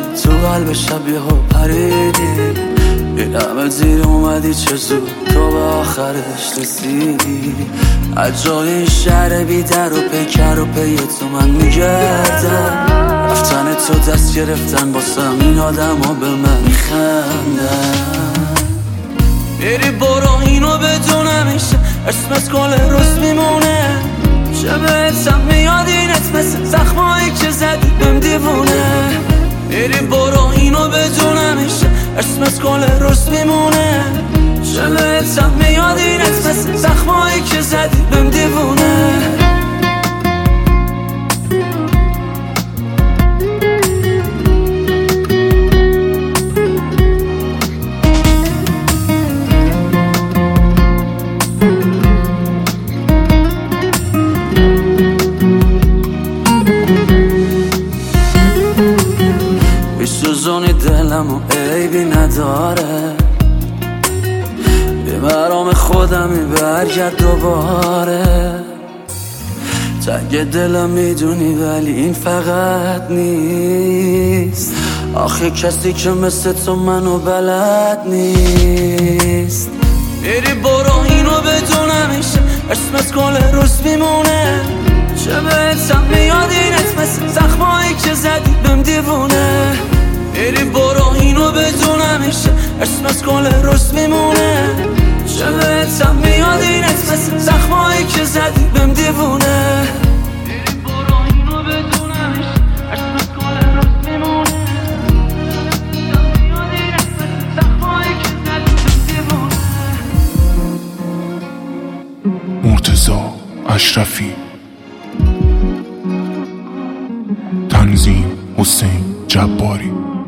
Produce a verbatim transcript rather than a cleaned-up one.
تو قلب شب یهو پریدی، این همه زیر اومدی چه زود تو به آخرش رسیدی. از جای این شهر بی در و پیکر و پی تو من میگردم، رفتن تو دست گرفتن باسم این آدم ها به من میخندن. میری برو اینو بدون همیشه اسمت کل روز میمونه، چه بهتم میاد اینت مثل زخمایی که زدی بهم دیوونه. میری برو اینو بدون همیشه اسمت کل روز میمونه، چه بهتم میاد اینت مثل زخمایی که زدی بهم دیوونه. سوزونی دلم و عیبی نداره، به مرام خودمی برگرد دوباره. تنگ دلم میدونی ولی این فقط نیست، آخه کسی که مثل تو منو بلد نیست. میری برو اینو بدون همیشه اسمت کل روز میمونه، چه بهتم میاد اینت مثل زخمایی که زدی بهم دیوونه. میری برو اینو بدون همیشه اسمت کل روز میمونه، چه بهتم میاد اینت مثل زخمایی که زدی بهم دیوونه. میری برو اینو بدون همیشه اسمت کل روز میمونه، میاد اینت مثل زخمایی که زدی بهم دیوونه. مرتضی اشرفی، تنظیم حسین جباری.